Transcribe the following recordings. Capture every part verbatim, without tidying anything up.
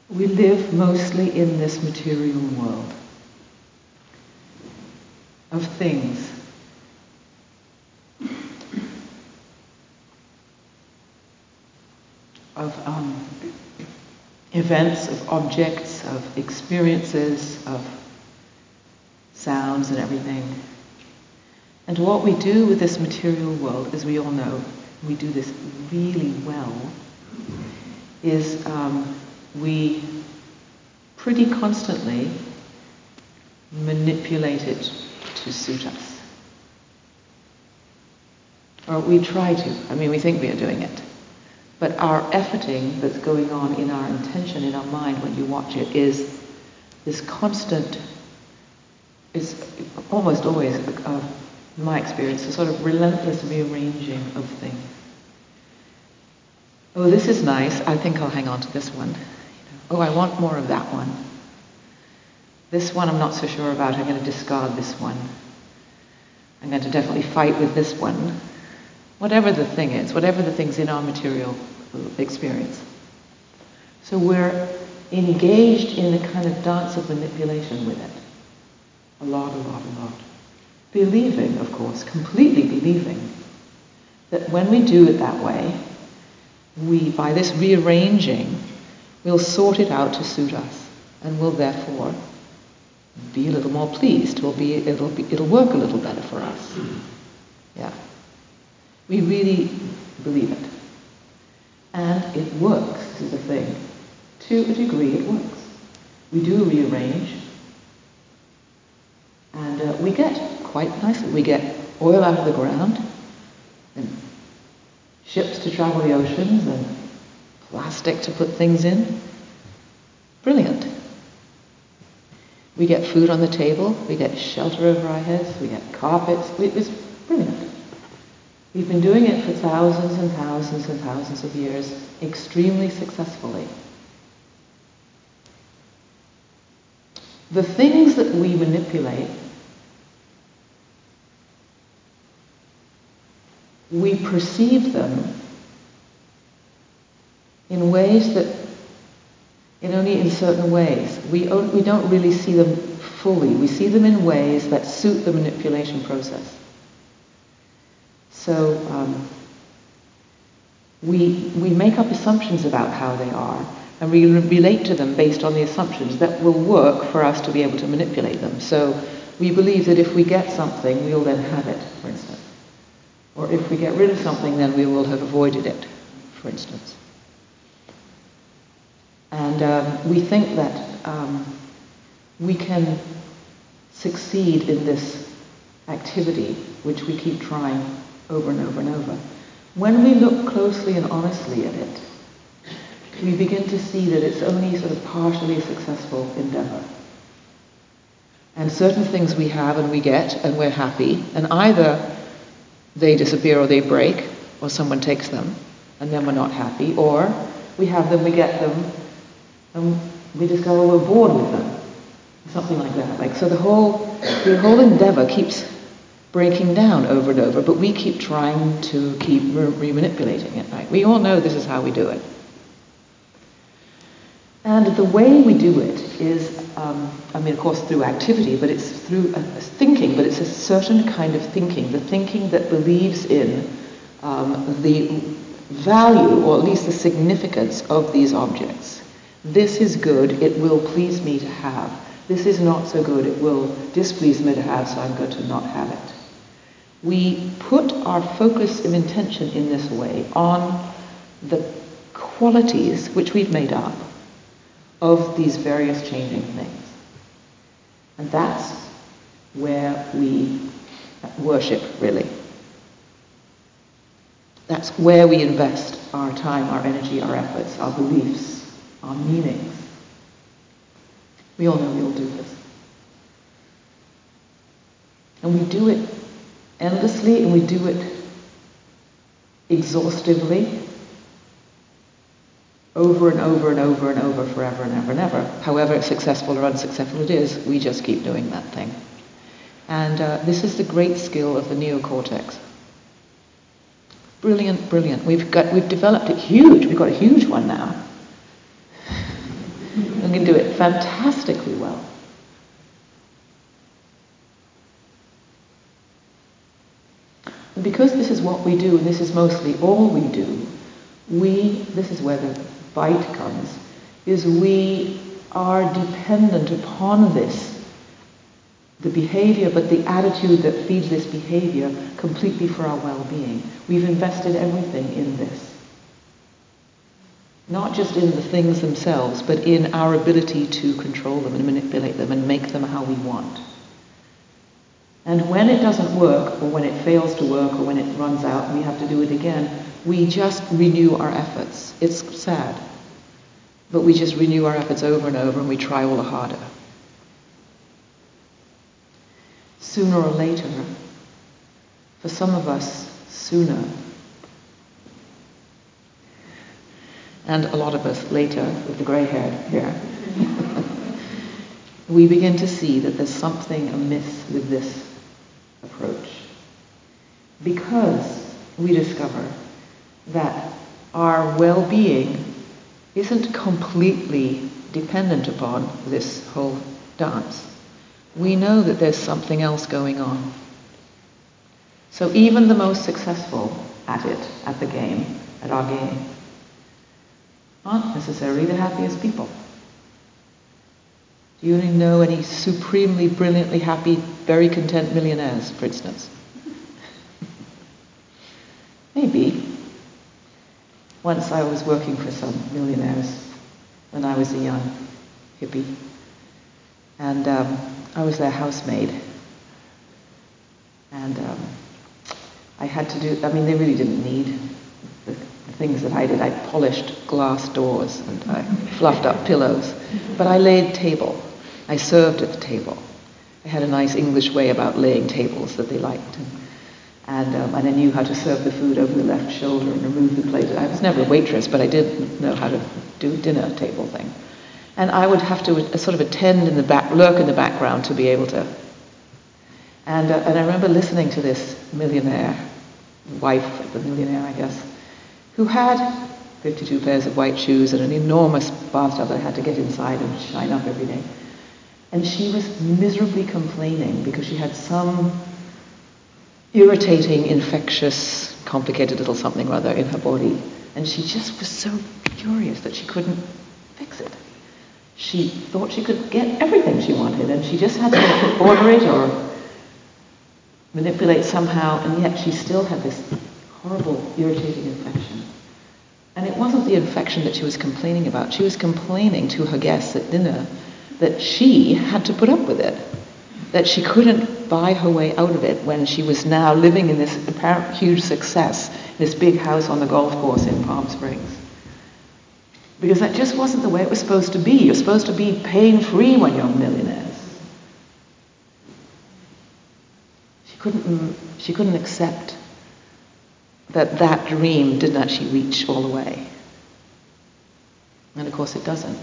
We live mostly in this material world of things. Of um, events, of objects, of experiences, of sounds and everything. And what we do with this material world, as we all know, we do this really well, is um, we pretty constantly manipulate it to suit us. Or we try to. I mean, we think we are doing it. But our efforting that's going on in our intention, in our mind when you watch it, is this constant, is almost always, uh, in my experience, a sort of relentless rearranging of things. Oh, this is nice. I think I'll hang on to this one. Oh, I want more of that one. This one I'm not so sure about. I'm going to discard this one. I'm going to definitely fight with this one. Whatever the thing is, whatever the thing's in our material experience. So we're engaged in a kind of dance of manipulation with it. A lot, a lot, a lot. Believing, of course, completely believing that when we do it that way, we, by this rearranging, we'll sort it out to suit us, and will therefore be a little more pleased. We'll be, it'll be, it'll work a little better for us. Yeah. We really believe it. And it works, this is the thing. To a degree, it works. We do rearrange, and uh, we get quite nicely. We get oil out of the ground, and ships to travel the oceans, and plastic to put things in. Brilliant. We get food on the table, we get shelter over our heads, we get carpets. It's brilliant. We've been doing it for thousands and thousands and thousands of years, extremely successfully. The things that we manipulate, we perceive them in ways that, in only in certain ways. We, we don't really see them fully. We see them in ways that suit the manipulation process. So um, we, we make up assumptions about how they are, and we relate to them based on the assumptions that will work for us to be able to manipulate them. So we believe that if we get something, we'll then have it, for instance. Or if we get rid of something, then we will have avoided it, for instance. And um, we think that um, we can succeed in this activity, which we keep trying over and over and over. When we look closely and honestly at it, we begin to see that it's only sort of partially a successful endeavor. And certain things we have and we get and we're happy, and either they disappear or they break, or someone takes them, and then we're not happy, or we have them, we get them, and we discover we're bored with them. Something like that. Like, so the whole, the whole endeavor keeps breaking down over and over, but we keep trying to keep re-manipulating it. Right? We all know this is how we do it. And the way we do it is, um, I mean, of course, through activity, but it's through a, a thinking, but it's a certain kind of thinking, the thinking that believes in um, the value, or at least the significance of these objects. This is good, it will please me to have. This is not so good, it will displease me to have, so I'm going to not have it. We put our focus of intention in this way on the qualities which we've made up of these various changing things. And that's where we worship, really. That's where we invest our time, our energy, our efforts, our beliefs, our meanings. We all know we all do this. And we do it endlessly, and we do it exhaustively, over and over and over and over, forever and ever and ever. However successful or unsuccessful it is, we just keep doing that thing. And uh, this is the great skill of the neocortex. Brilliant, brilliant. We've got, we've developed it huge. We've got a huge one now. We can do it fantastically well. And because this is what we do, and this is mostly all we do, we, this is where the bite comes, is we are dependent upon this, the behavior, but the attitude that feeds this behavior completely for our well-being. We've invested everything in this. Not just in the things themselves, but in our ability to control them and manipulate them and make them how we want. And when it doesn't work, or when it fails to work, or when it runs out and we have to do it again, we just renew our efforts. It's sad. But we just renew our efforts over and over and we try all the harder. Sooner or later, for some of us, sooner, and a lot of us later, with the grey hair here, we begin to see that there's something amiss with this approach. Because we discover that our well-being isn't completely dependent upon this whole dance. We know that there's something else going on. So even the most successful at it, at the game, at our game, aren't necessarily the happiest people. Do you know any supremely, brilliantly happy, very content millionaires, for instance? Maybe. Once I was working for some millionaires when I was a young hippie. And um, I was their housemaid. And um, I had to do, I mean, they really didn't need the, the things that I did. I polished glass doors and I fluffed up pillows. But I laid table. I served at the table. I had a nice English way about laying tables that they liked. And, and, um, and I knew how to serve the food over the left shoulder and remove the plate. I was never a waitress, but I did know how to do a dinner table thing. And I would have to uh, sort of attend in the back, lurk in the background to be able to. And, uh, and I remember listening to this millionaire, wife of the millionaire, I guess, who had fifty-two pairs of white shoes and an enormous bathtub that I had to get inside and shine up every day. And she was miserably complaining because she had some irritating, infectious, complicated little something or other in her body. And she just was so furious that she couldn't fix it. She thought she could get everything she wanted, and she just had to order it or manipulate somehow, and yet she still had this horrible, irritating infection. And it wasn't the infection that she was complaining about. She was complaining to her guests at dinner that she had to put up with it, that she couldn't buy her way out of it when she was now living in this apparent huge success, this big house on the golf course in Palm Springs. Because that just wasn't the way it was supposed to be. You're supposed to be pain-free when you're millionaires. She couldn't, she couldn't accept that that dream didn't actually reach all the way. And of course it doesn't.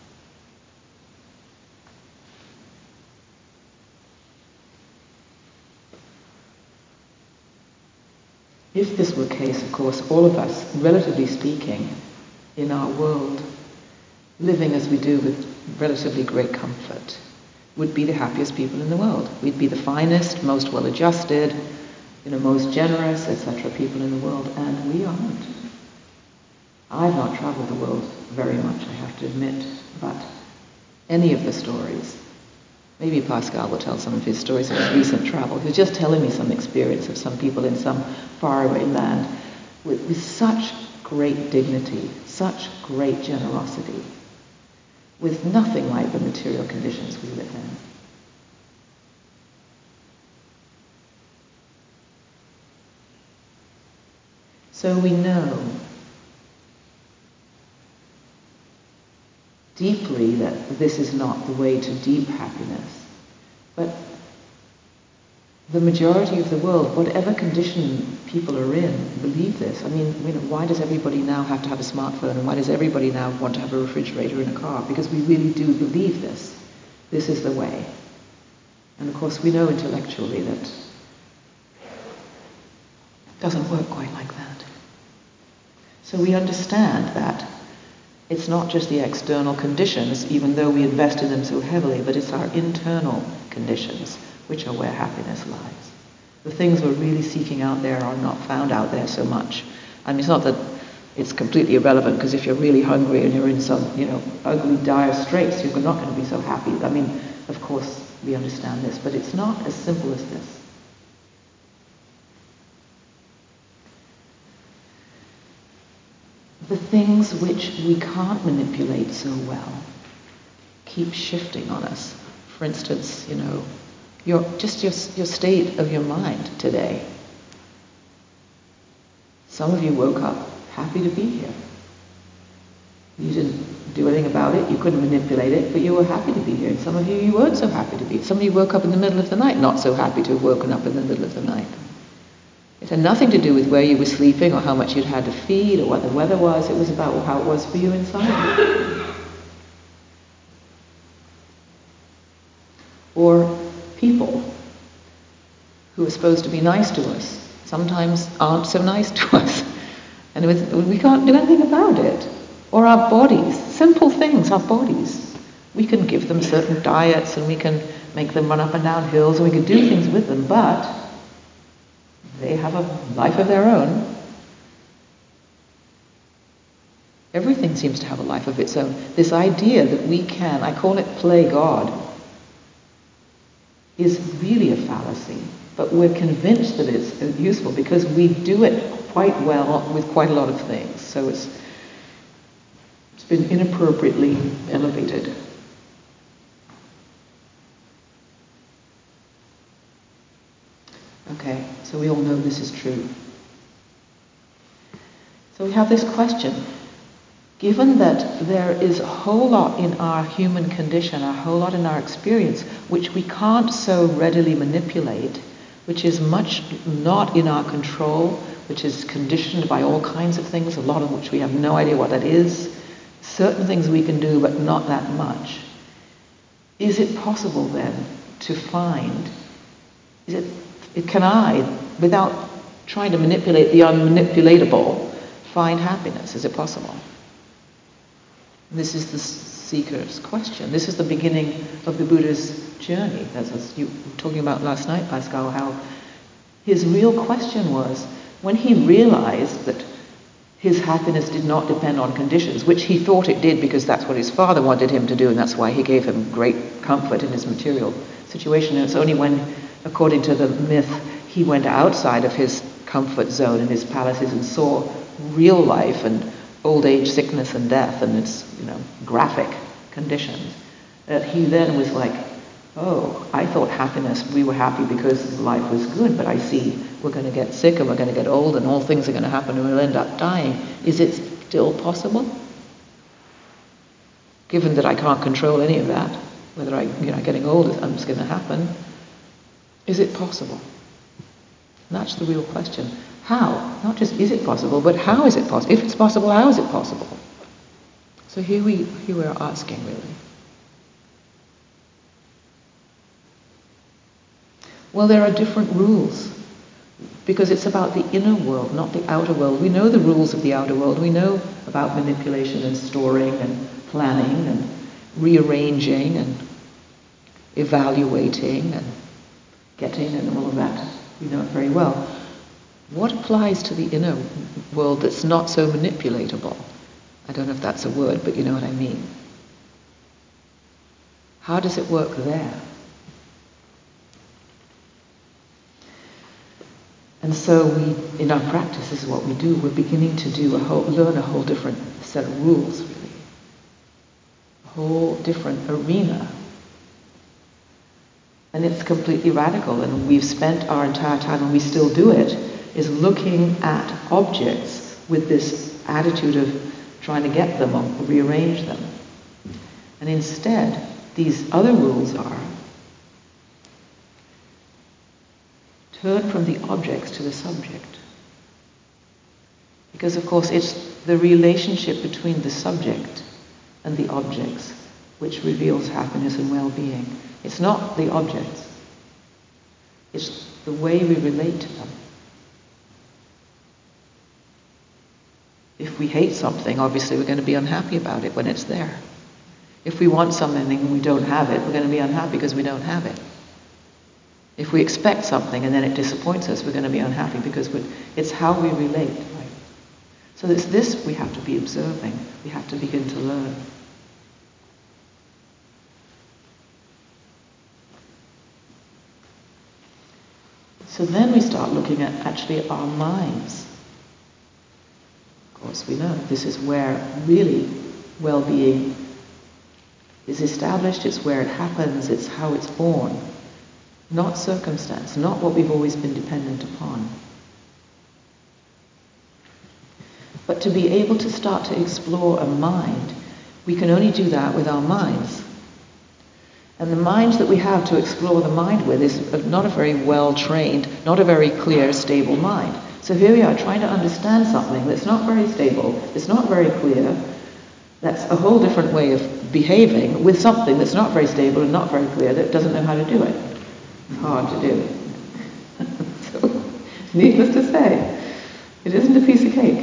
If this were the case, of course, all of us, relatively speaking, in our world, living as we do with relatively great comfort, would be the happiest people in the world. We'd be the finest, most well-adjusted, you know, most generous, et cetera people in the world, and we aren't. I've not traveled the world very much, I have to admit, but any of the stories, maybe Pascal will tell some of his stories of his recent travel. He was just telling me some experience of some people in some faraway land with, with such great dignity, such great generosity, with nothing like the material conditions we live in. So we know deeply that this is not the way to deep happiness, but the majority of the world, whatever condition people are in, believe this. I mean, you know, why does everybody now have to have a smartphone, and why does everybody now want to have a refrigerator in a car? Because we really do believe this. This is the way. And of course we know intellectually that it doesn't work quite like that. So we understand that It's not just the external conditions, even though we invest in them so heavily, but it's our internal conditions, which are where happiness lies. The things we're really seeking out there are not found out there so much. I mean, it's not that it's completely irrelevant, because if you're really hungry and you're in some, you know, ugly, dire straits, you're not going to be so happy. I mean, of course, we understand this, but it's not as simple as this. The things which we can't manipulate so well keep shifting on us. For instance, you know, your, just your, your state of your mind today. Some of you woke up happy to be here. You didn't do anything about it, you couldn't manipulate it, but you were happy to be here. And some of you, you weren't so happy to be. Some of you woke up in the middle of the night, not so happy to have woken up in the middle of the night. It had nothing to do with where you were sleeping or how much you'd had to feed or what the weather was. It was about how it was for you inside. Or people who are supposed to be nice to us sometimes aren't so nice to us. And with, we can't do anything about it. Or our bodies, simple things, our bodies. We can give them certain diets and we can make them run up and down hills and we can do things with them, but they have a life of their own. Everything seems to have a life of its own. This idea that we can, I call it play God, is really a fallacy. But we're convinced that it's useful because we do it quite well with quite a lot of things. So it's, it's been inappropriately elevated. Okay, so we all know this is true. So we have this question. Given that there is a whole lot in our human condition, a whole lot in our experience, which we can't so readily manipulate, which is much not in our control, which is conditioned by all kinds of things, a lot of which we have no idea what that is, certain things we can do, but not that much. Is it possible then to find, is it Can I, without trying to manipulate the unmanipulatable, find happiness? Is it possible? This is the seeker's question. This is the beginning of the Buddha's journey. As you were talking about last night, Pascal, how his real question was, when he realized that his happiness did not depend on conditions, which he thought it did because that's what his father wanted him to do, and that's why he gave him great comfort in his material situation. And it's only when, according to the myth, he went outside of his comfort zone in his palaces and saw real life and old age, sickness and death and its, you know, graphic conditions, that he then was like, oh, I thought happiness, we were happy because life was good, but I see we're going to get sick and we're going to get old and all things are going to happen and we'll end up dying. Is it still possible? Given that I can't control any of that, whether I, you know, getting old is going to happen, is it possible? And that's the real question. How? Not just is it possible, but how is it possible? If it's possible, how is it possible? So here we here we're asking, really. Well, there are different rules, because it's about the inner world, not the outer world. We know the rules of the outer world. We know about manipulation and storing and planning and rearranging and evaluating and getting and all of that. We know it very well. What applies to the inner world that's not so manipulatable? I don't know if that's a word, but you know what I mean. How does it work there? And so we, in our practice, this is what we do. We're beginning to do a whole, learn a whole different set of rules, really. A whole different arena. And it's completely radical, and we've spent our entire time, and we still do it, is looking at objects with this attitude of trying to get them or rearrange them. And instead, these other rules are turn from the objects to the subject. Because, of course, it's the relationship between the subject and the objects which reveals happiness and well-being. It's not the objects. It's the way we relate to them. If we hate something, obviously we're going to be unhappy about it when it's there. If we want something and we don't have it, we're going to be unhappy because we don't have it. If we expect something and then it disappoints us, we're going to be unhappy because we're, it's how we relate. Right? So it's this we have to be observing. We have to begin to learn. So then we start looking at actually our minds. Of course, we know this is where really well-being is established, it's where it happens, it's how it's born. Not circumstance, not what we've always been dependent upon. But to be able to start to explore a mind, we can only do that with our minds. And the mind that we have to explore the mind with is not a very well-trained, not a very clear, stable mind. So here we are trying to understand something that's not very stable, it's not very clear, that's a whole different way of behaving with something that's not very stable and not very clear that doesn't know how to do it. It's hard to do. So, needless to say, it isn't a piece of cake.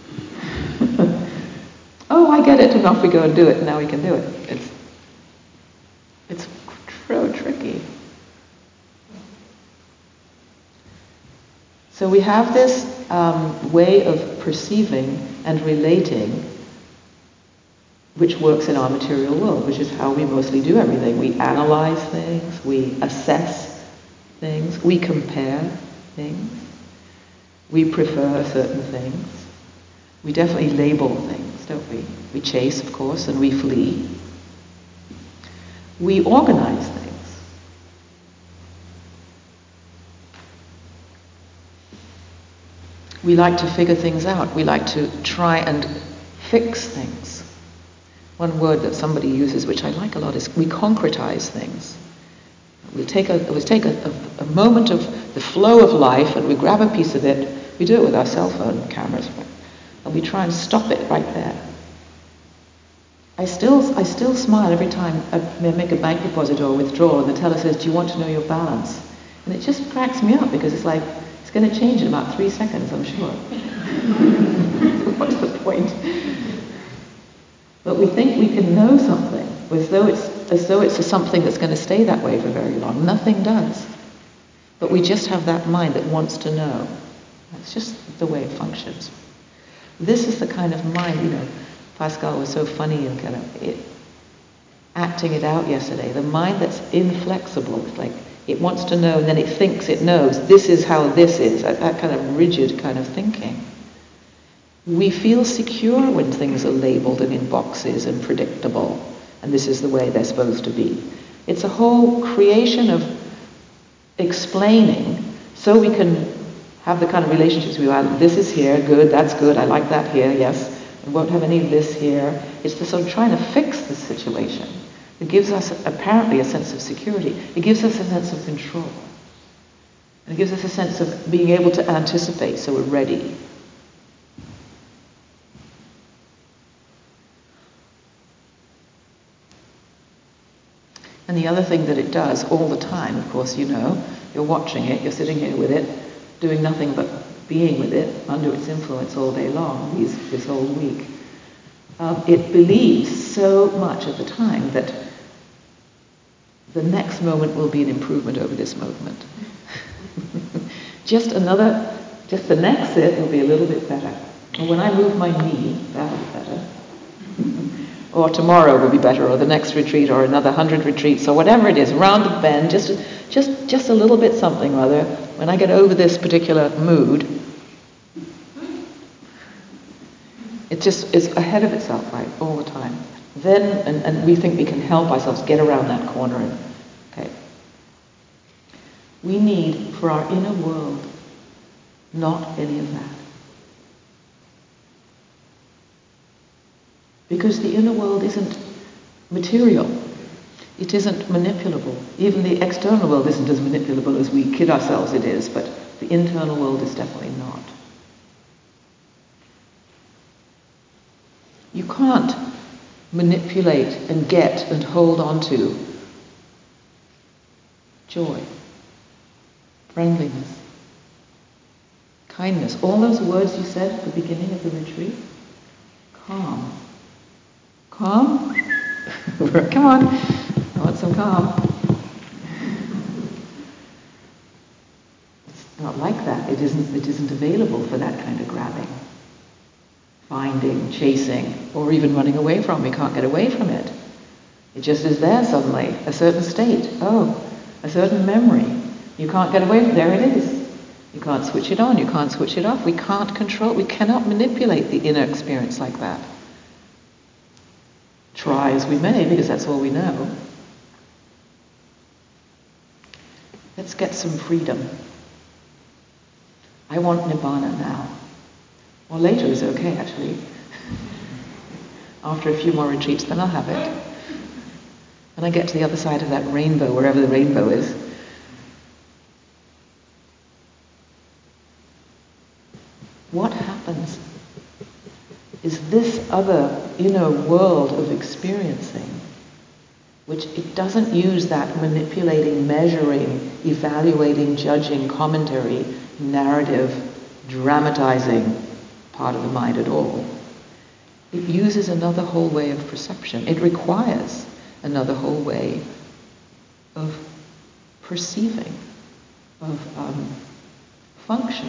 Oh, I get it, and off we go and do it, and now we can do it. It's, it's so tricky. So we have this um, way of perceiving and relating which works in our material world, which is how we mostly do everything. We analyze things, we assess things, we compare things, we prefer certain things. We definitely label things, don't we? We chase, of course, and we flee. We organize things. We like to figure things out. We like to try and fix things. One word that somebody uses, which I like a lot, is we concretize things. We'll take a, we'll take a, a, a moment of the flow of life and we grab a piece of it. We do it with our cell phone cameras, and we try and stop it right there. I still, I still smile every time I make a bank deposit or withdrawal and the teller says, "Do you want to know your balance?" And it just cracks me up because it's like, it's going to change in about three seconds, I'm sure. What's the point? But we think we can know something as though it's as though it's a something that's going to stay that way for very long. Nothing does. But we just have that mind that wants to know. That's just the way it functions. This is the kind of mind, you know, Pascal was so funny and kind of it, acting it out yesterday. The mind that's inflexible, it's like it wants to know and then it thinks it knows. This is how this is, that, that kind of rigid kind of thinking. We feel secure when things are labeled and in boxes and predictable, and this is the way they're supposed to be. It's a whole creation of explaining so we can have the kind of relationships we want. This is here, good, that's good, I like that here, yes. We won't have any of this here. It's the sort of trying to fix the situation. It gives us apparently a sense of security. It gives us a sense of control. And it gives us a sense of being able to anticipate, so we're ready. And the other thing that it does all the time, of course, you know, you're watching it, you're sitting here with it, doing nothing but being with it, under its influence all day long, these, this whole week. Um, it believes so much at the time that the next moment will be an improvement over this moment. just another, just the next sit will be a little bit better. And when I move my knee, that'll be better. Or tomorrow will be better, or the next retreat, or another hundred retreats, or whatever it is, round the bend, just, just, just a little bit something or other. When I get over this particular mood, it just is ahead of itself, right, all the time. Then, and, and we think we can help ourselves get around that corner. And, okay. We need, for our inner world, not any of that. Because the inner world isn't material. It isn't manipulable. Even the external world isn't as manipulable as we kid ourselves it is, but the internal world is definitely not. You can't manipulate and get and hold on to joy, friendliness, kindness. All those words you said at the beginning of the retreat, calm. Calm? Come on, I want some calm. It's not like that. It isn't, it isn't available for that kind of grabbing, finding, chasing, or even running away from. We can't get away from it. It just is there suddenly, a certain state. Oh, a certain memory. You can't get away from it. There it is. You can't switch it on, you can't switch it off. We can't control, we cannot manipulate the inner experience like that. Try as we may, because that's all we know. Let's get some freedom. I want Nibbana now. Or later is okay, actually. After a few more retreats, then I'll have it. When I get to the other side of that rainbow, wherever the rainbow is. What happens is this other inner world of experiencing, which it doesn't use that manipulating, measuring, evaluating, judging, commentary, narrative, dramatizing part of the mind at all. It uses another whole way of perception. It requires another whole way of perceiving, of um, function.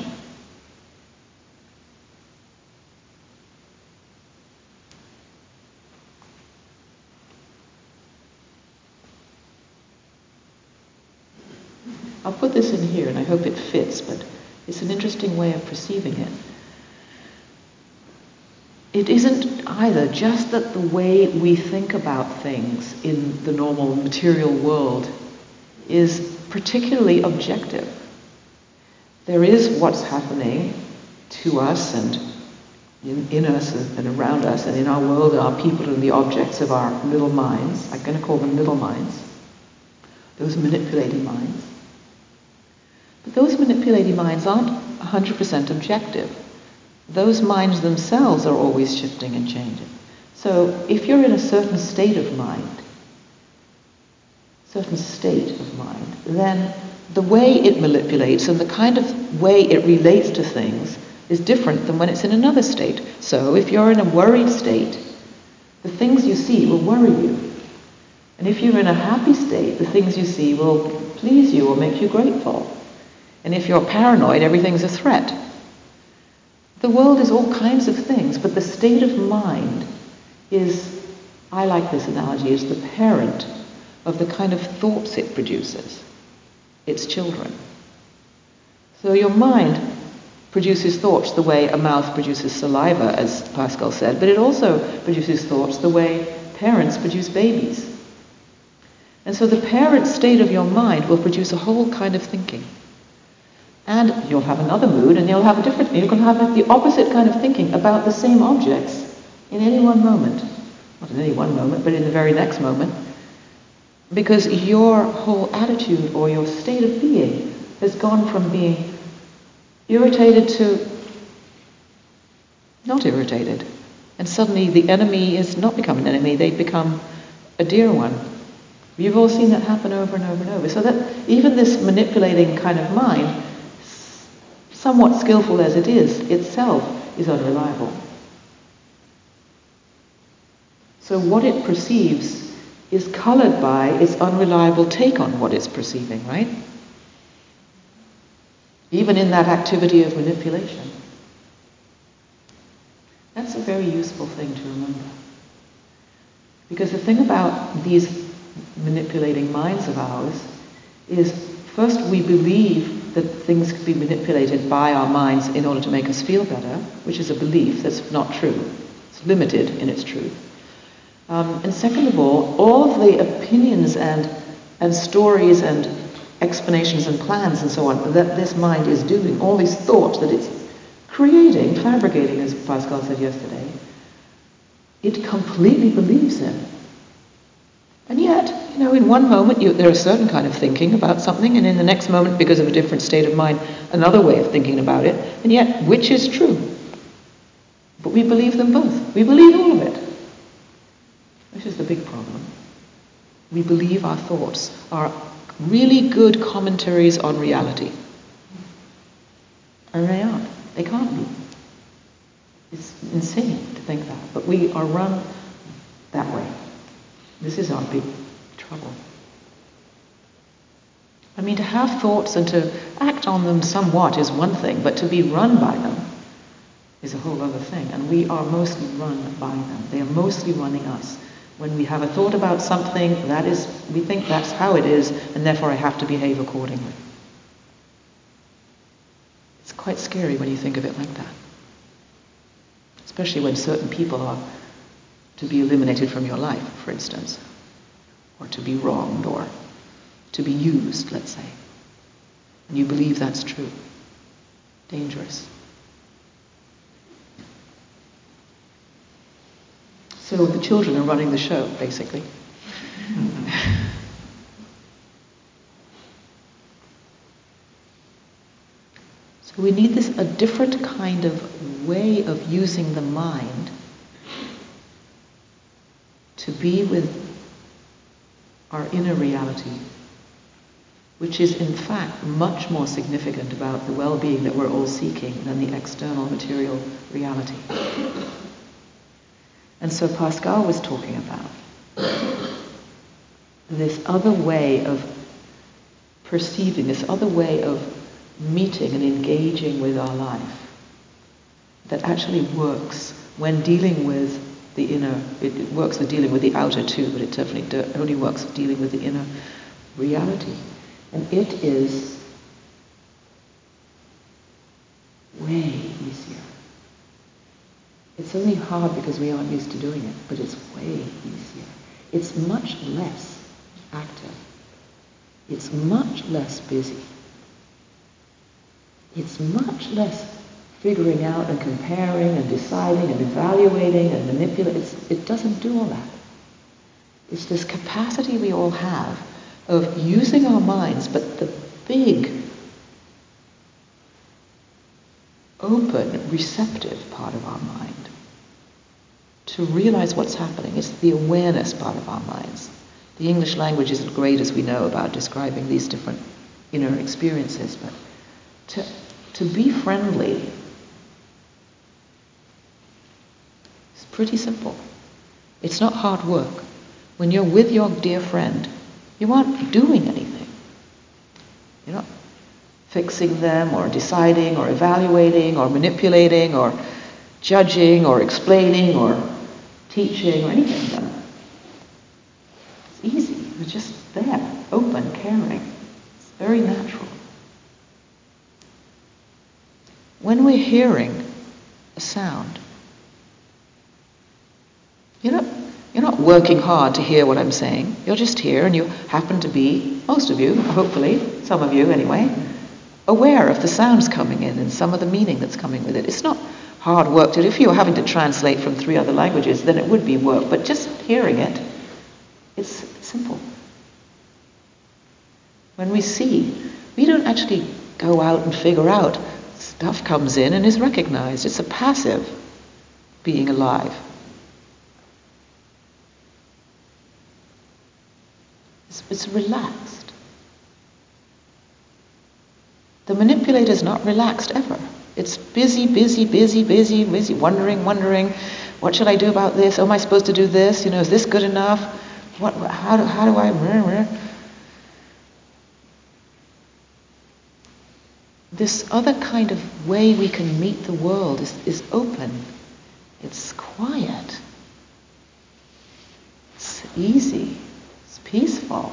I'll put this in here, and I hope it fits, but it's an interesting way of perceiving it. It isn't either just that the way we think about things in the normal material world is particularly objective. There is what's happening to us and in, in us and, and around us and in our world, our people and the objects of our little minds. I'm going to call them little minds. Those manipulating minds. But those manipulating minds aren't one hundred percent objective. Those minds themselves are always shifting and changing. So if you're in a certain state of mind, certain state of mind, then the way it manipulates and the kind of way it relates to things is different than when it's in another state. So if you're in a worried state, the things you see will worry you. And if you're in a happy state, the things you see will please you or make you grateful. And if you're paranoid, everything's a threat. The world is all kinds of things, but the state of mind is, I like this analogy, is the parent of the kind of thoughts it produces, its children. So your mind produces thoughts the way a mouth produces saliva, as Pascal said, but it also produces thoughts the way parents produce babies. And so the parent state of your mind will produce a whole kind of thinking. And you'll have another mood, and you'll have a different, you can have the opposite kind of thinking about the same objects in any one moment. Not in any one moment, but in the very next moment. Because your whole attitude or your state of being has gone from being irritated to not irritated. And suddenly the enemy is not become an enemy, they become a dear one. You've all seen that happen over and over and over. So that even this manipulating kind of mind, somewhat skillful as it is, itself is unreliable. So what it perceives is colored by its unreliable take on what it's perceiving, right? Even in that activity of manipulation. That's a very useful thing to remember. Because the thing about these manipulating minds of ours is, first we believe that things can be manipulated by our minds in order to make us feel better, which is a belief that's not true. It's limited in its truth. Um, and second of all, all of the opinions and, and stories and explanations and plans and so on that this mind is doing, all these thoughts that it's creating, fabricating, as Pascal said yesterday, it completely believes in. And yet, you know, in one moment you, there is a certain kind of thinking about something, and in the next moment, because of a different state of mind, another way of thinking about it, and yet, which is true? But we believe them both. We believe all of it. Which is the big problem. We believe our thoughts are really good commentaries on reality. And they aren't. They can't be. It's insane to think that. But But we are run that way. This is our big trouble. I mean, to have thoughts and to act on them somewhat is one thing, but to be run by them is a whole other thing. And we are mostly run by them. They are mostly running us. When we have a thought about something, that is, we think that's how it is, and therefore I have to behave accordingly. It's quite scary when you think of it like that. Especially when certain people are to be eliminated from your life, for instance, or to be wronged, or to be used, let's say. And you believe that's true. Dangerous. So the children are running the show, basically. So we need this, a different kind of way of using the mind to be with our inner reality, which is in fact much more significant about the well-being that we're all seeking than the external material reality. And so Pascal was talking about this other way of perceiving, this other way of meeting and engaging with our life that actually works when dealing with the inner, it, it works for dealing with the outer too, but it definitely do, only works for dealing with the inner reality. And it is way easier. It's only hard because we aren't used to doing it, but it's way easier. It's much less active. It's much less busy. It's much less figuring out and comparing and deciding and evaluating and manipulating. It's, it doesn't do all that. It's this capacity we all have of using our minds, but the big, open, receptive part of our mind to realize what's happening. It's the awareness part of our minds. The English language isn't great, as we know, about describing these different inner experiences, but to, to be friendly is pretty simple. It's not hard work. When you're with your dear friend, you aren't doing anything. You're not fixing them or deciding or evaluating or manipulating or judging or explaining or teaching or anything done. It's easy. They're just there, open, caring. It's very natural. When we're hearing a sound, you're not, you're not working hard to hear what I'm saying. You're just here and you happen to be, most of you, hopefully, some of you anyway, aware of the sounds coming in and some of the meaning that's coming with it. It's not hard work to do. If you were having to translate from three other languages, then it would be work. But just hearing it, it's simple. When we see, we don't actually go out and figure out. Stuff comes in and is recognized. It's a passive being alive. It's, it's relaxed. The manipulator's not relaxed ever. It's busy, busy, busy, busy, busy, wondering, wondering, what should I do about this? Am I supposed to do this? You know, is this good enough? What? How do, how do I... This other kind of way we can meet the world is, is open. It's quiet. It's easy. It's peaceful.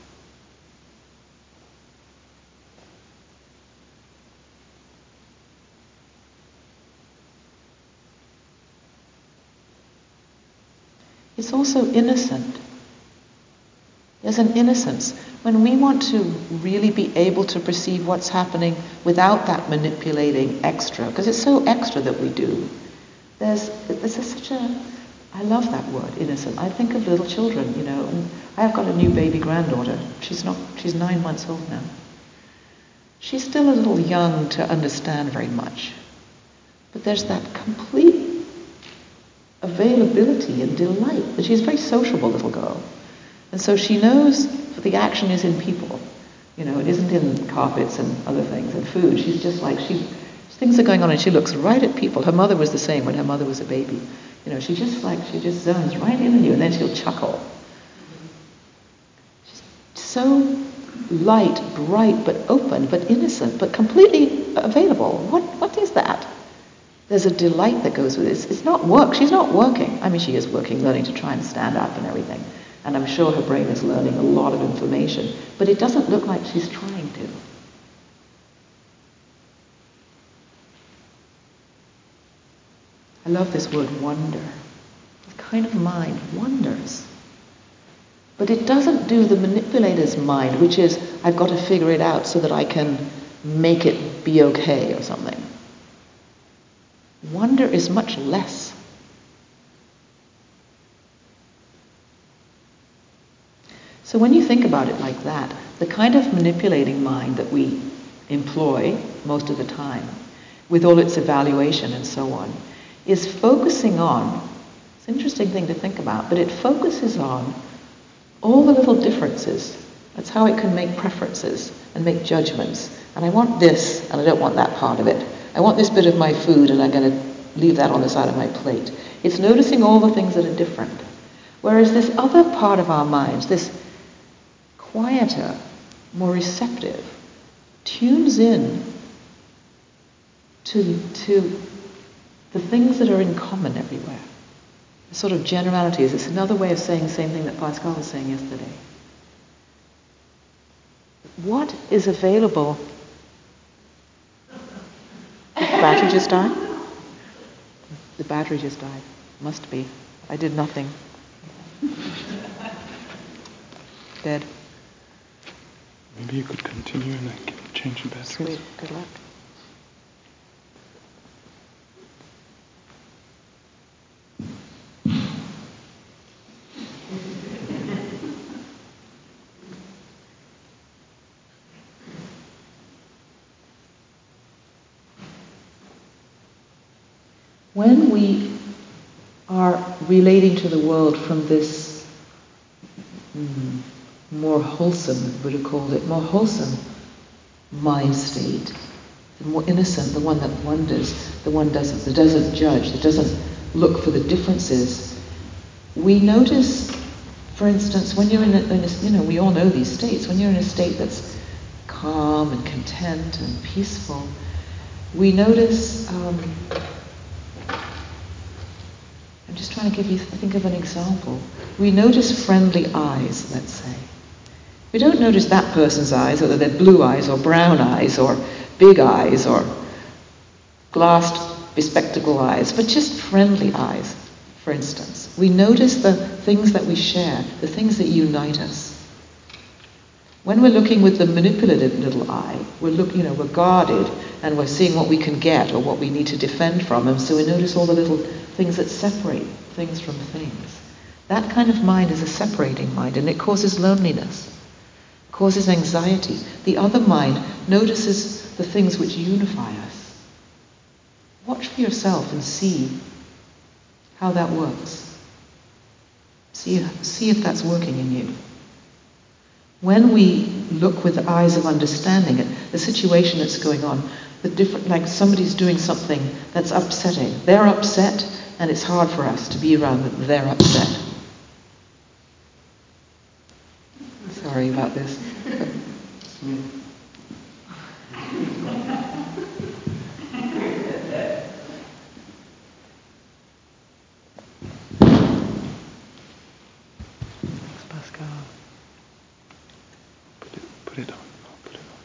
It's also innocent. There's an innocence. When we want to really be able to perceive what's happening without that manipulating extra, because it's so extra that we do, there's, there's a, such a, I love that word, innocent. I think of little children, you know, and I've got a new baby granddaughter. She's not, she's nine months old now. She's still a little young to understand very much. But there's that complete availability and delight. And she's a very sociable little girl. And so she knows that the action is in people. You know, it isn't in carpets and other things and food. She's just like, she, things are going on and she looks right at people. Her mother was the same when her mother was a baby. You know, she just like, she just zones right in on you, and then she'll chuckle. She's so light, bright, but open, but innocent, but completely available. What, what is that? There's a delight that goes with it. It's, it's not work. She's not working. I mean, she is working, learning to try and stand up and everything. And I'm sure her brain is learning a lot of information. But it doesn't look like she's trying to. I love this word, wonder. The kind of mind wonders. But it doesn't do the manipulator's mind, which is, I've got to figure it out so that I can make it be okay or something. Wonder is much less. So when you think about it like that, the kind of manipulating mind that we employ most of the time, with all its evaluation and so on, is focusing on, it's an interesting thing to think about, but it focuses on all the little differences. That's how it can make preferences and make judgments. And I want this, and I don't want that part of it. I want this bit of my food, and I'm going to leave that on the side of my plate. It's noticing all the things that are different. Whereas this other part of our minds, this quieter, more receptive, tunes in to, to the things that are in common everywhere. The sort of generalities. It's another way of saying the same thing that Pascal was saying yesterday. What is available? Did the battery just die? The battery just died. Must be. I did nothing. Dead. Maybe you could continue and then change the batteries. Sweet. Good luck. When we are relating to the world from this mm, more wholesome, would have called it, more wholesome mind state, the more innocent, the one that wonders, the one doesn't, that doesn't judge, that doesn't look for the differences, we notice, for instance, when you're in a, in a, you know, we all know these states, when you're in a state that's calm and content and peaceful, we notice, um, I'm just trying to give you, think of an example. We notice friendly eyes, let's say. We don't notice that person's eyes, whether they're blue eyes or brown eyes or big eyes or glassed, bespectacled eyes, but just friendly eyes, for instance. We notice the things that we share, the things that unite us. When we're looking with the manipulative little eye, we're look, you know, we're guarded and we're seeing what we can get or what we need to defend from, and so we notice all the little things that separate things from things. That kind of mind is a separating mind, and it causes loneliness, causes anxiety. The other mind notices the things which unify us. Watch for yourself and see how that works. See, see if that's working in you. When we look with the eyes of understanding at the situation that's going on, the different, like somebody's doing something that's upsetting. They're upset, and it's hard for us to be around them. They're upset. Sorry about this. Thanks, Pascal. Put it, put it on. I'll put it on.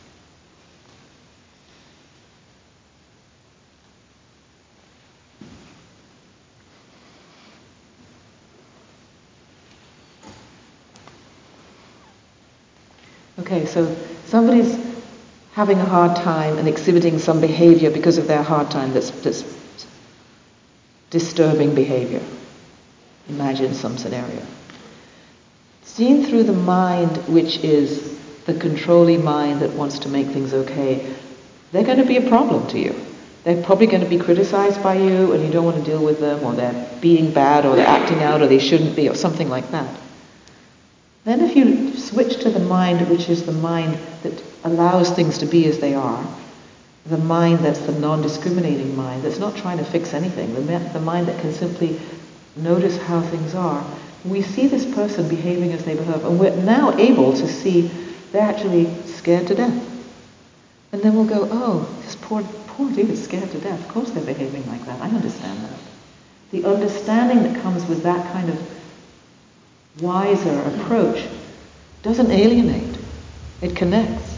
Okay, so somebody's having a hard time and exhibiting some behavior because of their hard time that's, that's disturbing behavior. Imagine some scenario. Seen through the mind, which is the controlling mind that wants to make things okay, they're going to be a problem to you. They're probably going to be criticized by you and you don't want to deal with them, or they're being bad, or they're acting out, or they shouldn't be, or something like that. Then if you switch to the mind, which is the mind that allows things to be as they are, the mind that's the non-discriminating mind, that's not trying to fix anything, the, the mind that can simply notice how things are, we see this person behaving as they behave, and we're now able to see they're actually scared to death. And then we'll go, oh, this poor, poor dude is scared to death. Of course they're behaving like that. I understand that. The understanding that comes with that kind of wiser approach doesn't alienate. It connects.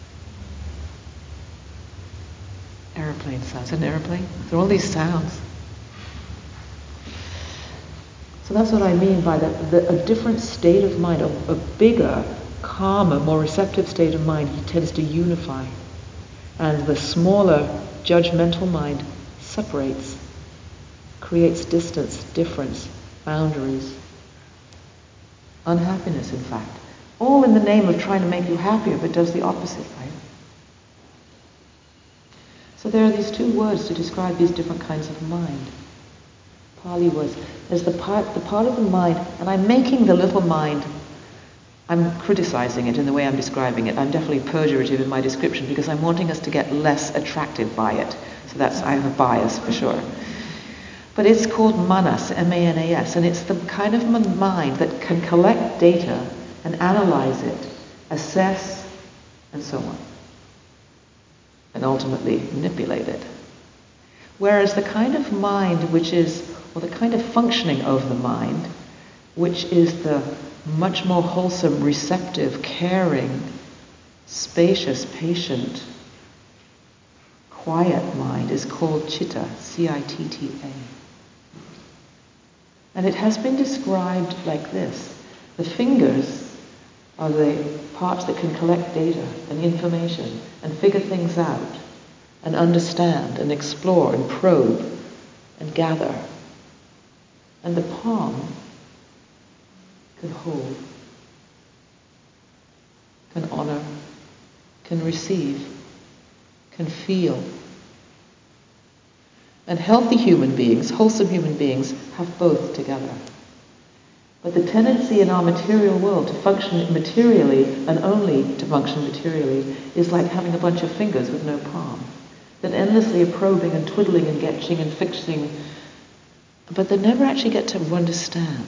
Airplane sounds. An airplane? There are all these sounds. So that's what I mean by the, the, a different state of mind, a, a bigger, calmer, more receptive state of mind, he tends to unify. And the smaller, judgmental mind separates, creates distance, difference, boundaries, unhappiness, in fact. All in the name of trying to make you happier, but does the opposite, right? So there are these two words to describe these different kinds of mind. Pali words. There's the part, the part of the mind, and I'm making the little mind, I'm criticizing it in the way I'm describing it. I'm definitely pejorative in my description because I'm wanting us to get less attracted by it. So that's, I have a bias for sure. But it's called manas, M A N A S, and it's the kind of mind that can collect data and analyze it, assess, and so on. And ultimately manipulate it. Whereas the kind of mind which is, or the kind of functioning of the mind, which is the much more wholesome, receptive, caring, spacious, patient, quiet mind, is called citta, C I T T A. And it has been described like this. The fingers are the parts that can collect data and information and figure things out and understand and explore and probe and gather. And the palm can hold, can honor, can receive, can feel. And healthy human beings, wholesome human beings, have both together. But the tendency in our material world to function materially and only to function materially is like having a bunch of fingers with no palm that endlessly are probing and twiddling and getching and fixing, but they never actually get to understand.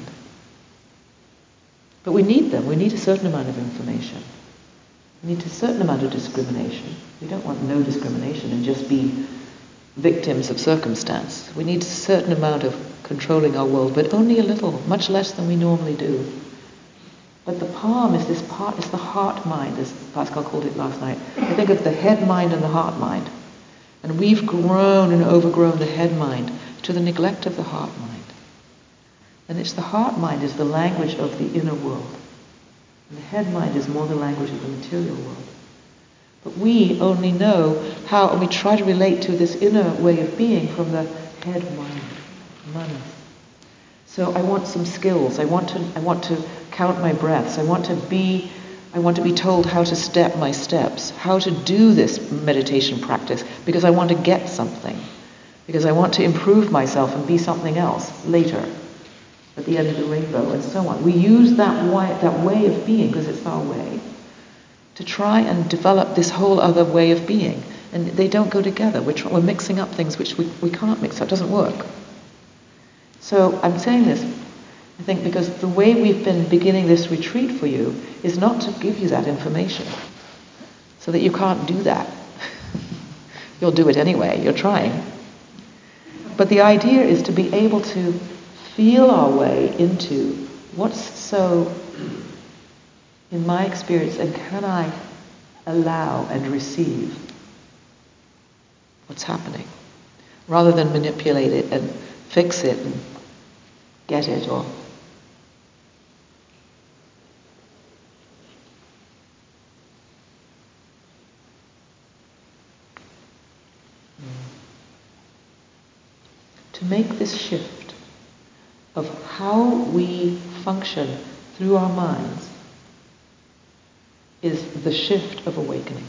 But we need them. We need a certain amount of information. We need a certain amount of discrimination. We don't want no discrimination and just be victims of circumstance. We need a certain amount of controlling our world, but only a little, much less than we normally do. But the palm is this part, it's the heart mind, as Pascal called it last night. I think of the head mind and the heart mind. And we've grown and overgrown the head mind to the neglect of the heart mind. And it's the heart mind is the language of the inner world. And the head mind is more the language of the material world. But we only know how, and we try to relate to this inner way of being from the head mind, manas. So I want some skills. I want to. I want to count my breaths. I want to be. I want to be told how to step my steps, how to do this meditation practice, because I want to get something, because I want to improve myself and be something else later, at the end of the rainbow, and so on. We use that way, that way of being, because it's our way, to try and develop this whole other way of being. And they don't go together. We're, tr- we're mixing up things which we, we can't mix up. It doesn't work. So I'm saying this, I think, because the way we've been beginning this retreat for you is not to give you that information, so that you can't do that. You'll do it anyway. You're trying. But the idea is to be able to feel our way into what's so, in my experience, and can I allow and receive what's happening, rather than manipulate it and fix it and get it or to make this shift of how we function through our minds is the shift of awakening.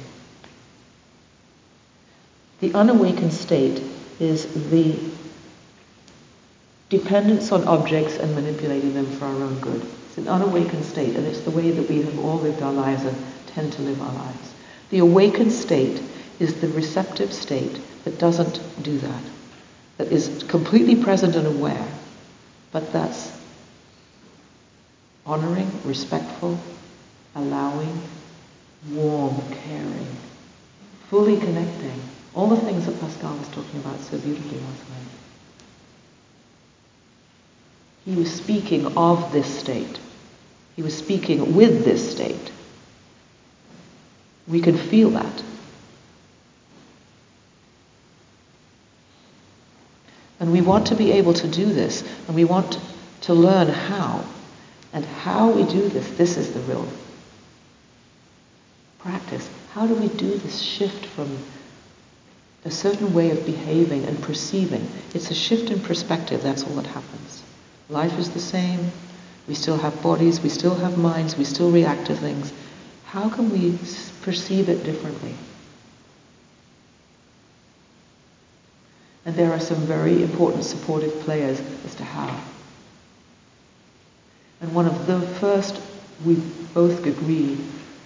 The unawakened state is the dependence on objects and manipulating them for our own good. It's an unawakened state, and it's the way that we have all lived our lives and tend to live our lives. The awakened state is the receptive state that doesn't do that, that is completely present and aware, but that's honoring, respectful, allowing, warm, caring, fully connecting. All the things that Pascal was talking about so beautifully last night. He was speaking of this state. He was speaking with this state. We can feel that. And we want to be able to do this, and we want to learn how. And how we do this, this is the real practice. How do we do this shift from a certain way of behaving and perceiving? It's a shift in perspective, that's all that happens. Life is the same. We still have bodies, we still have minds, we still react to things. How can we perceive it differently? And there are some very important supportive players as to how. And one of the first, we both agreed,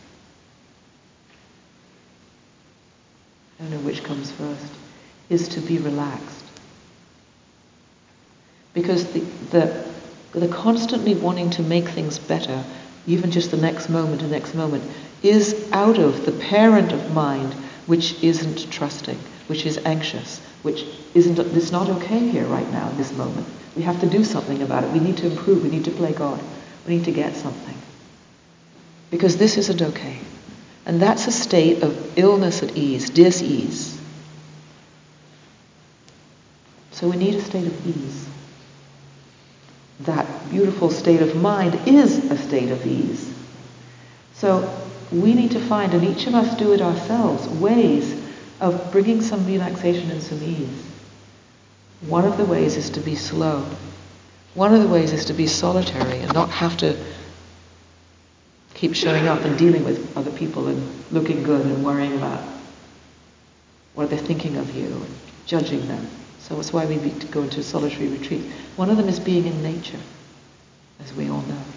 I don't know which comes first, is to be relaxed. Because the, the, the constantly wanting to make things better, even just the next moment, the next moment, is out of the parent of mind which isn't trusting, which is anxious, which isn't, it's not okay here right now, in this moment. We have to do something about it. We need to improve. We need to play God. We need to get something. Because this isn't okay. And that's a state of illness at ease, dis-ease. So we need a state of ease. That beautiful state of mind is a state of ease. So we need to find, and each of us do it ourselves, ways of bringing some relaxation and some ease. One of the ways is to be slow. One of the ways is to be solitary and not have to keep showing up and dealing with other people and looking good and worrying about what they're thinking of you and judging them. So that's why we go into a solitary retreat. One of them is being in nature, as we all know.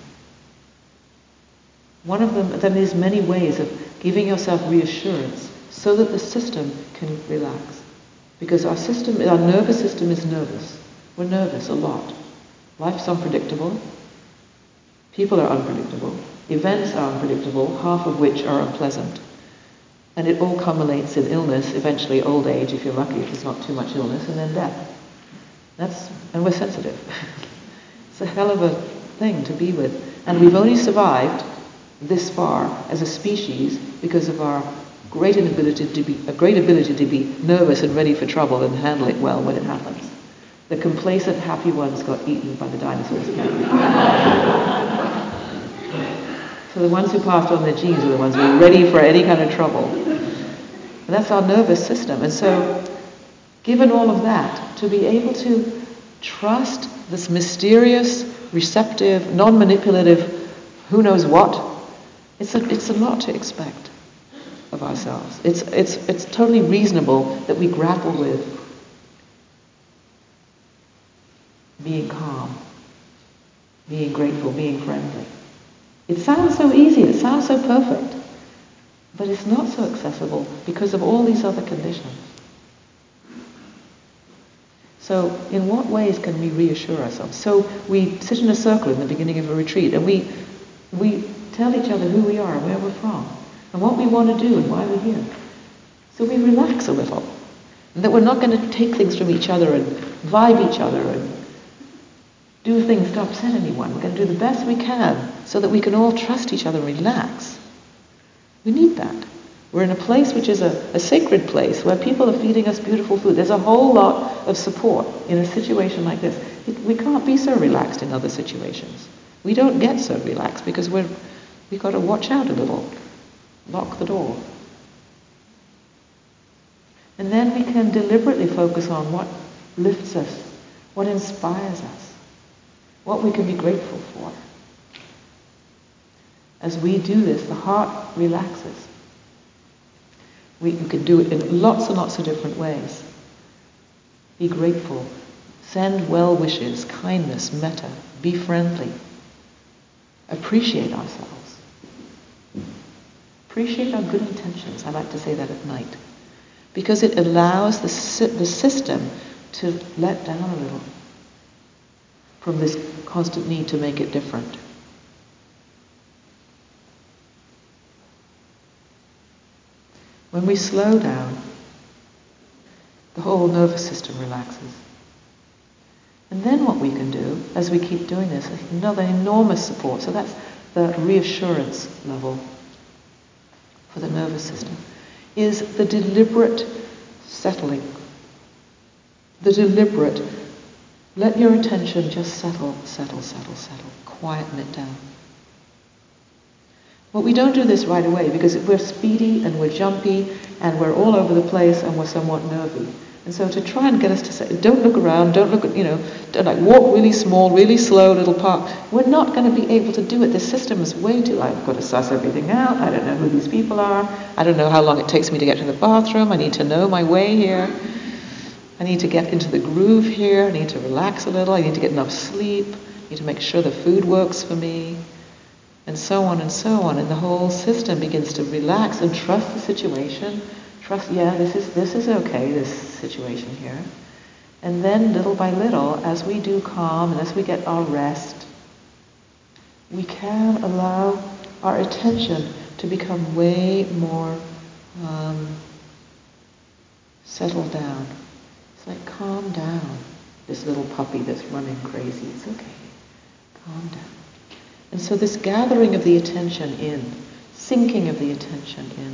One of them, then there's many ways of giving yourself reassurance so that the system can relax. Because our system, our nervous system is nervous. We're nervous a lot. Life's unpredictable. People are unpredictable. Events are unpredictable, half of which are unpleasant. And it all culminates in illness, eventually old age, if you're lucky, if there's not too much illness, and then death. That's, and we're sensitive. It's a hell of a thing to be with. And we've only survived this far as a species because of our great inability to be, a great ability to be nervous and ready for trouble and handle it well when it happens. The complacent, happy ones got eaten by the dinosaurs. So the ones who passed on their genes are the ones who are ready for any kind of trouble. And that's our nervous system. And so, given all of that, to be able to trust this mysterious, receptive, non-manipulative, who knows what, it's a, it's a lot to expect of ourselves. It's, it's, it's totally reasonable that we grapple with being calm, being grateful, being friendly. It sounds so easy, it sounds so perfect, but it's not so accessible because of all these other conditions. So in what ways can we reassure ourselves? So we sit in a circle in the beginning of a retreat and we we tell each other who we are and where we're from and what we want to do and why we're here. So we relax a little. And that we're not going to take things from each other and vibe each other and do things to upset anyone. We're going to do the best we can so that we can all trust each other and relax. We need that. We're in a place which is a, a sacred place where people are feeding us beautiful food. There's a whole lot of support in a situation like this. It, we can't be so relaxed in other situations. We don't get so relaxed because we're, we've got to watch out a little. Lock the door. And then we can deliberately focus on what lifts us, what inspires us, what we can be grateful for. As we do this, the heart relaxes. We, we can do it in lots and lots of different ways. Be grateful. Send well wishes, kindness, metta. Be friendly. Appreciate ourselves. Appreciate our good intentions. I like to say that at night. Because it allows the, the system to let down a little. from this constant need to make it different. When we slow down, the whole nervous system relaxes. And then what we can do, as we keep doing this, another enormous support, so that's the reassurance level for the nervous system, is the deliberate settling. The deliberate, let your attention just settle, settle, settle, settle, quieten it down. Well, we don't do this right away because we're speedy and we're jumpy and we're all over the place and we're somewhat nervy. And so to try and get us to say, don't look around, don't look at, you know, don't like walk really small, really slow little part, we're not going to be able to do it. This system is way too, I've got to suss everything out, I don't know who these people are, I don't know how long it takes me to get to the bathroom, I need to know my way here, I need to get into the groove here, I need to relax a little, I need to get enough sleep, I need to make sure the food works for me, and so on and so on. And the whole system begins to relax and trust the situation. Trust, yeah, this is this is okay, this situation here. And then little by little, as we do calm and as we get our rest, we can allow our attention to become way more um, settled down. It's like, calm down, this little puppy that's running crazy. It's okay. Calm down. And so this gathering of the attention in, sinking of the attention in,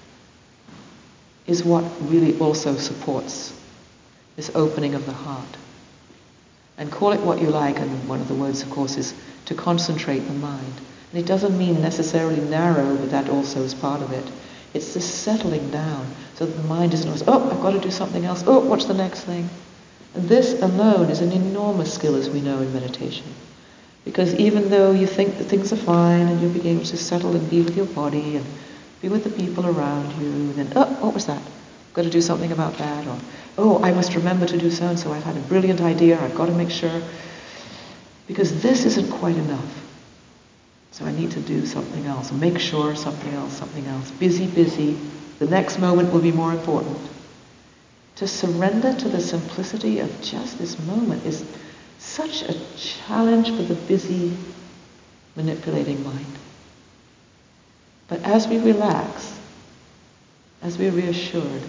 is what really also supports this opening of the heart. And call it what you like, and one of the words, of course, is to concentrate the mind. And it doesn't mean necessarily narrow, but that also is part of it. It's this settling down, so that the mind isn't always, oh, I've got to do something else, oh, what's the next thing? And this alone is an enormous skill, as we know in meditation. Because even though you think that things are fine and you'll be able to settle and be with your body and be with the people around you, and then, oh, what was that? I've got to do something about that. Or, oh, I must remember to do so and so. I've had a brilliant idea. I've got to make sure. Because this isn't quite enough. So I need to do something else. Make sure something else, something else. Busy, busy. The next moment will be more important. To surrender to the simplicity of just this moment is such a challenge for the busy, manipulating mind. But as we relax, as we're reassured,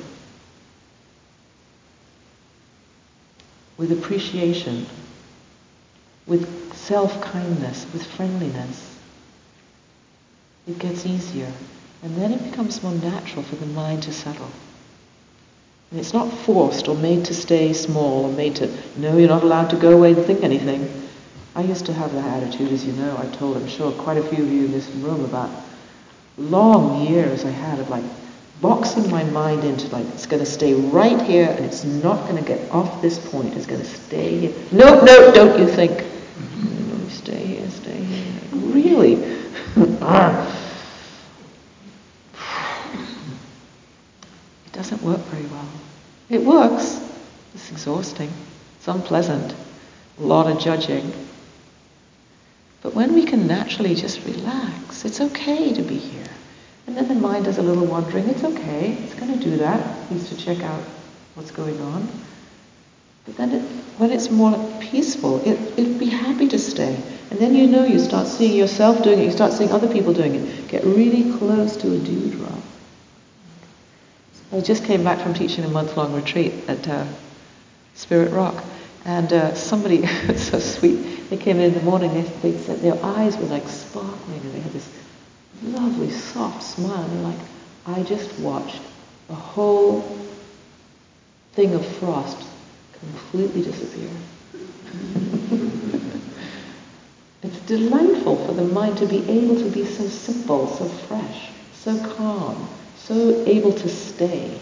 with appreciation, with self-kindness, with friendliness, it gets easier. And then it becomes more natural for the mind to settle. And it's not forced or made to stay small or made to, no, you're not allowed to go away and think anything. I used to have that attitude, as you know. I've told, I'm sure, quite a few of you in this room about long years I had of like boxing my mind into like, it's going to stay right here and it's not going to get off this point. It's going to stay here. No, no, don't you think. No, stay here, stay here. Really? It doesn't work very well. It works. It's exhausting. It's unpleasant. A lot of judging. But when we can naturally just relax, it's okay to be here. And then the mind does a little wandering. It's okay. It's going to do that. It needs to check out what's going on. But then it, when it's more peaceful, it, it'll be happy to stay. And then you know, you start seeing yourself doing it. You start seeing other people doing it. Get really close to a dewdrop. I just came back from teaching a month-long retreat at uh, Spirit Rock, and uh, somebody, it's so sweet, they came in in the morning, they, they said their eyes were like sparkling, and they had this lovely, soft smile, and they're like, I just watched a whole thing of frost completely disappear. It's delightful for the mind to be able to be so simple, so fresh, so calm, so able to stay.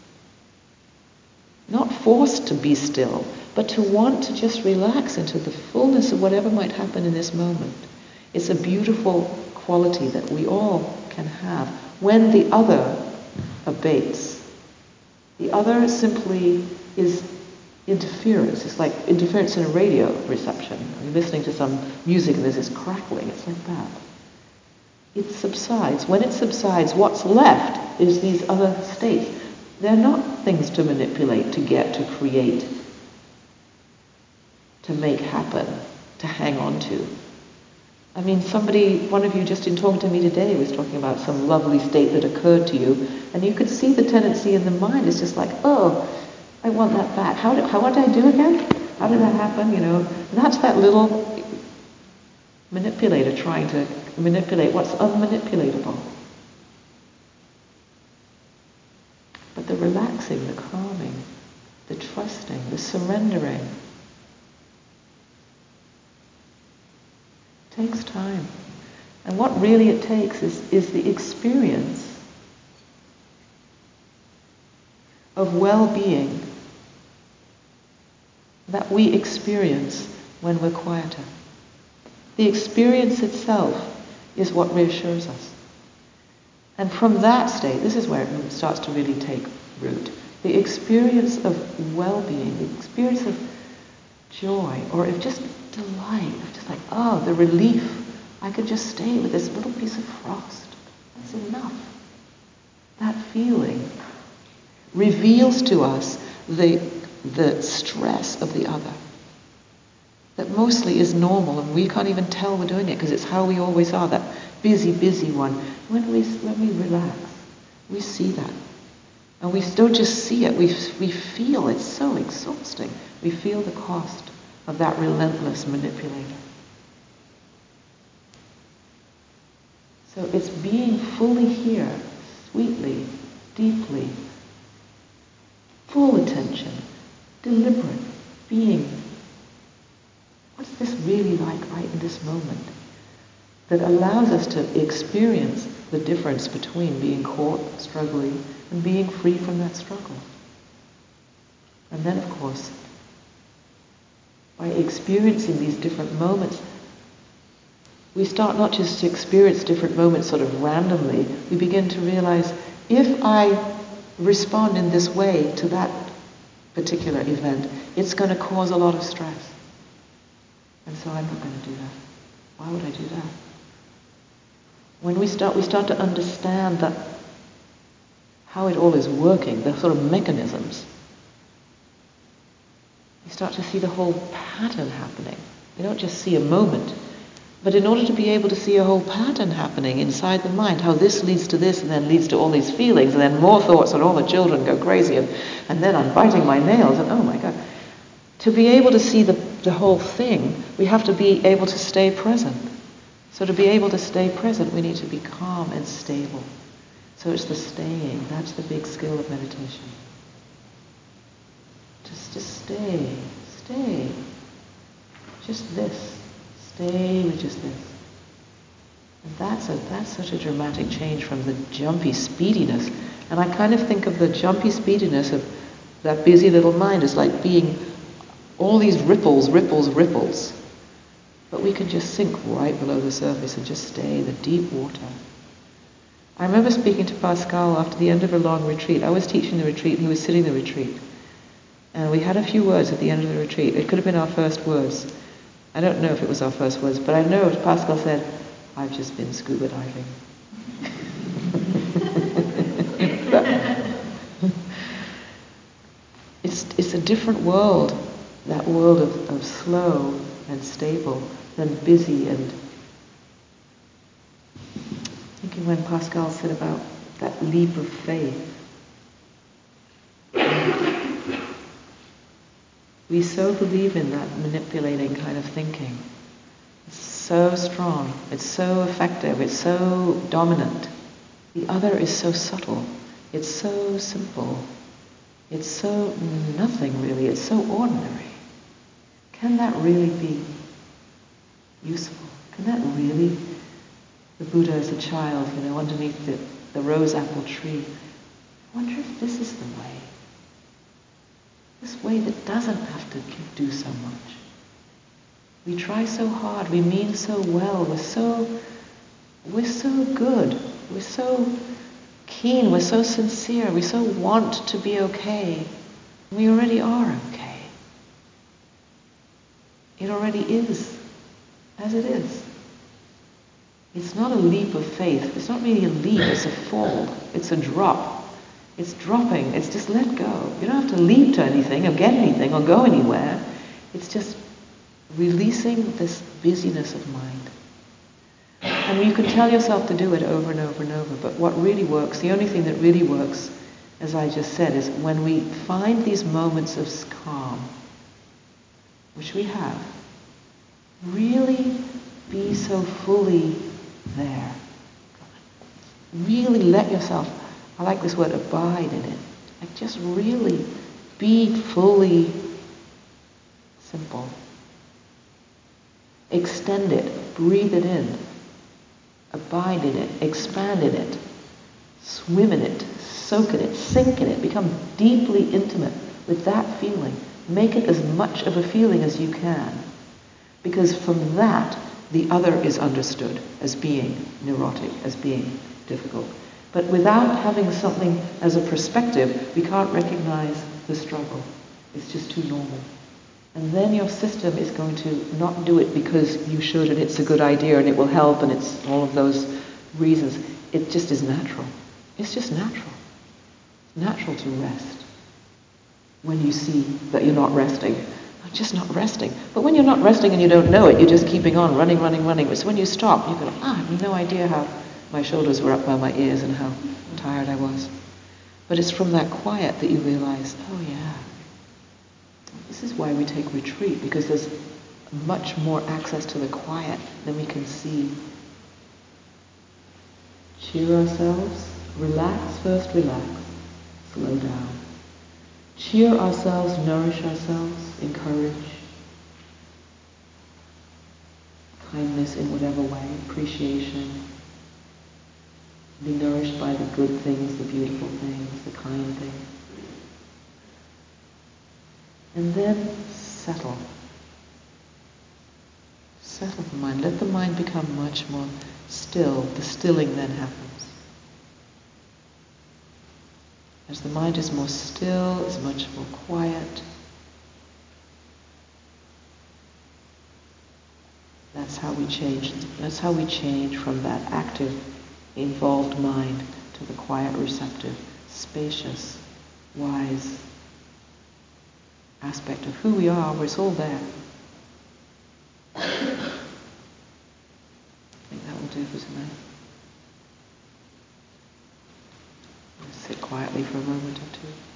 Not forced to be still, but to want to just relax into the fullness of whatever might happen in this moment. It's a beautiful quality that we all can have when the other abates. The other simply is interference. It's like interference in a radio reception. You're listening to some music and there's this crackling. It's like that. It subsides. When it subsides, what's left is these other states. They're not things to manipulate, to get, to create, to make happen. to hang on to. I mean, somebody, one of you just in talking to me today was talking about some lovely state that occurred to you, and you could see the tendency in the mind. It's just like, oh, I want that back. How did, how, what did I do again? How did that happen? You know, and that's that little manipulator trying to manipulate what's unmanipulatable. But the relaxing, the calming, the trusting, the surrendering takes time. And what really it takes is, is the experience of well-being that we experience when we're quieter. The experience itself is what reassures us. And from that state, this is where it starts to really take root. The experience of well-being, the experience of joy, or of just delight, of just like, oh, the relief. I could just stay with this little piece of frost. That's enough. That feeling reveals to us the, the stress of the other. That mostly is normal, and we can't even tell we're doing it because it's how we always are, that busy, busy one. When we, when we relax, we see that. And we don't just see it, we, we feel it's so exhausting. We feel the cost of that relentless manipulator. So it's being fully here, sweetly, deeply, full attention, deliberate, being. What's this really like right in this moment? That allows us to experience the difference between being caught, struggling, and being free from that struggle. And then, of course, by experiencing these different moments, we start not just to experience different moments sort of randomly, we begin to realize, if I respond in this way to that particular event, it's going to cause a lot of stress. And so I'm not going to do that. Why would I do that? When we start, we start to understand that how it all is working, the sort of mechanisms. You start to see the whole pattern happening. You don't just see a moment. But in order to be able to see a whole pattern happening inside the mind, how this leads to this and then leads to all these feelings and then more thoughts and all the children go crazy and, and then I'm biting my nails and oh my God. To be able to see the, the whole thing, we have to be able to stay present. So to be able to stay present, we need to be calm and stable. So it's the staying, that's the big skill of meditation. Just to stay, stay. Just this. Stay with just this. And that's a that's such a dramatic change from the jumpy speediness. And I kind of think of the jumpy speediness of that busy little mind as like being all these ripples, ripples, ripples. But we can just sink right below the surface and just stay in the deep water. I remember speaking to Pascal after the end of a long retreat. I was teaching the retreat and he was sitting the retreat. And we had a few words at the end of the retreat. It could have been our first words. I don't know if it was our first words, but I know Pascal said, I've just been scuba diving. it's, it's a different world, that world of, of slow and stable than busy and... Thinking when Pascal said about that leap of faith. We so believe in that manipulating kind of thinking. It's so strong, it's so effective, it's so dominant. The other is so subtle, it's so simple, it's so nothing really, it's so ordinary. Can that really be useful? Can that really, the Buddha as a child, you know, underneath the, the rose apple tree, I wonder if this is the way. This way that doesn't have to do so much. We try so hard, we mean so well, we're so, we're so good, we're so keen, we're so sincere, we so want to be okay. We already are okay. It already is, as it is. It's not a leap of faith, it's not really a leap, it's a fall, it's a drop. It's dropping, it's just let go. You don't have to leap to anything or get anything or go anywhere. It's just releasing this busyness of mind. And you can tell yourself to do it over and over and over, but what really works, the only thing that really works, as I just said, is when we find these moments of calm, which we have, really be so fully there. Really let yourself, I like this word, abide in it. Like just really be fully simple. Extend it, breathe it in, abide in it, expand in it, swim in it, soak in it, sink in it, become deeply intimate with that feeling. Make it as much of a feeling as you can. Because from that, the other is understood as being neurotic, as being difficult. But without having something as a perspective, we can't recognize the struggle. It's just too normal. And then your system is going to not do it because you should and it's a good idea and it will help and it's all of those reasons. It just is natural. It's just natural. It's natural to rest when you see that you're not resting. I'm just not resting. But when you're not resting and you don't know it, you're just keeping on running, running, running. It's when you stop, you go, ah, I have no idea how my shoulders were up by my ears and how tired I was. But it's from that quiet that you realize, oh yeah, this is why we take retreat, because there's much more access to the quiet than we can see. Cheer ourselves, relax, first relax, slow down. Cheer ourselves, nourish ourselves, encourage. Kindness in whatever way, appreciation. Be nourished by the good things, the beautiful things, the kind things. And then settle. Settle the mind. Let the mind become much more still. The stilling then happens. As the mind is more still, is much more quiet, that's how we change. That's how we change from that active, involved mind to the quiet, receptive, spacious, wise aspect of who we are, where it's all there. I think that will do for tonight. Sit quietly for a moment or two.